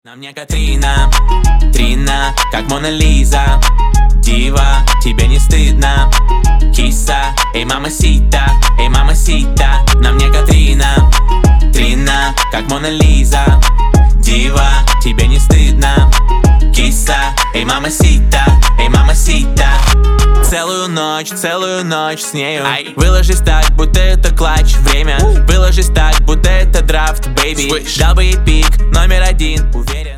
На мне Катрина, Трина, как Мона Лиза. Дива, тебе не стыдно. Киса, эй мамасита, эй мамасита. На мне Катрина, Трина, как Мона Лиза. Дива, тебе не стыдно. Киса, эй мамасита, эй мамасита. Целую ночь с нею. Выложись так, будто это клатч. Время, выложись так, будто это драфт, бэйби. Дал бы ей пик, номер один, уверен.